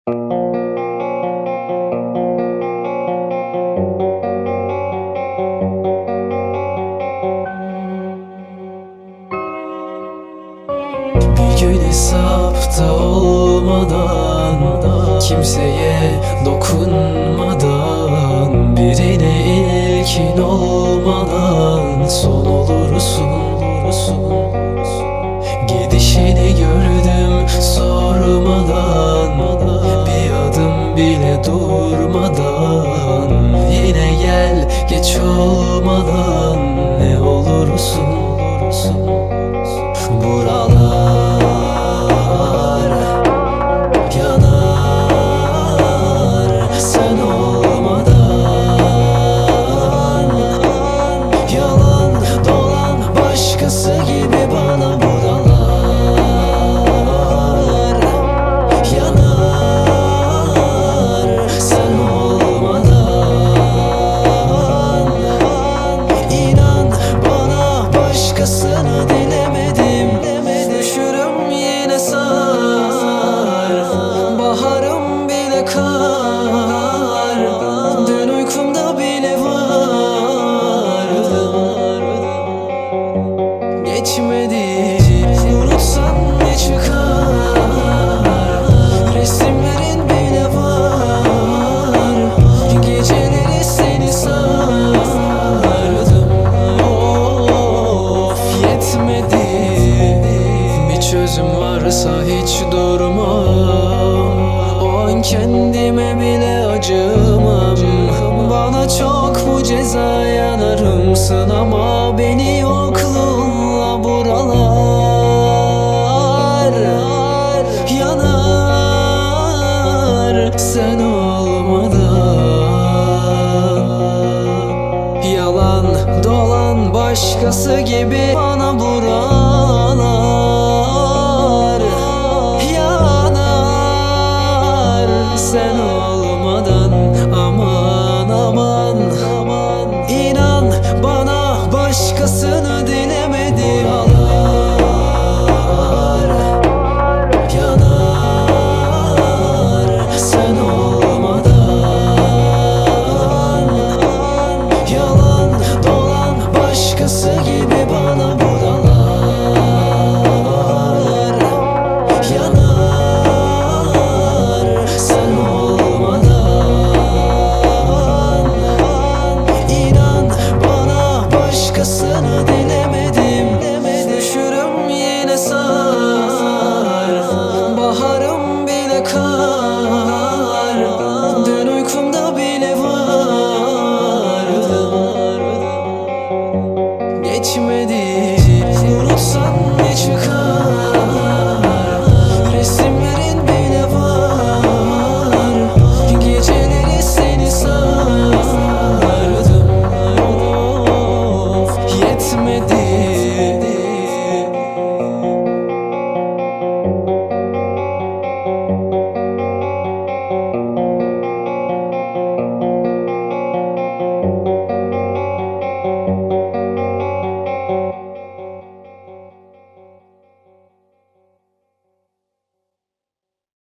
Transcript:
Bir gün hesapta olmadan, kimseye dokunmadan, birine ilkin olmadan son olursun. Gidişini gördüm sormadan, bir adım bile durmadan. Yine gel geç olmadan, ne olursun. Buralar yanar sen olmadan. Yalan dolan başkası gibi bana buralar yanar sen olmadan. İnan bana başkasını dilemedim. Düşürüm yine sar, baharım bile kar. Dün uykumda bile vardı, geçmedi. Unutsan ne çıkar, resimlerin bile var. Geceleri seni sardım, of yetmedi. Bir çözüm varsa hiç durmam, o an kendime bile acımam. Bana çok bu ceza yanarımsın ama beni yokluğunla buralar yanar sen olmadan. Yalan dolan başkası gibi bana buralar yanar sen olmadan.